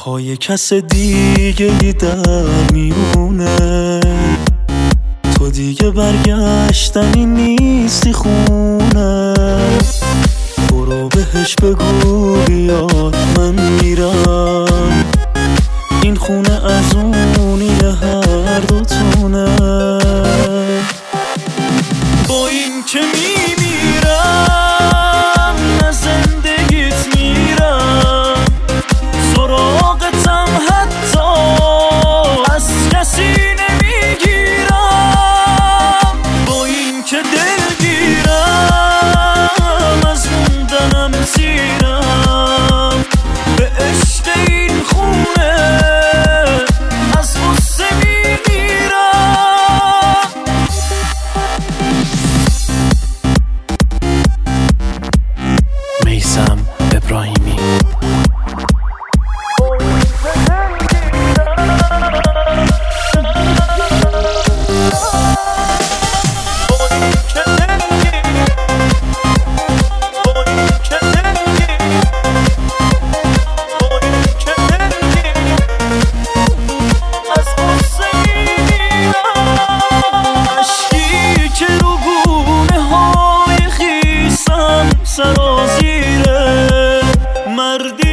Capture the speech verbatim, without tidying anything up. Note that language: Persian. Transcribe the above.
پای کس دیگه ای در میونه، تو دیگه برگشتنی نیستی خونه. برو بهش بگو بیاد من میرم، این خونه از اونی هر دوتونه. با این که میمیرم نه زندگیت میرم، سراغتم حتی از کسی نمیگیرم. با این که دلگیرم از موندنم سیرم، به عشق این خونه از غصه میمیرم. میثم ابراهیمی. سرازیره مردی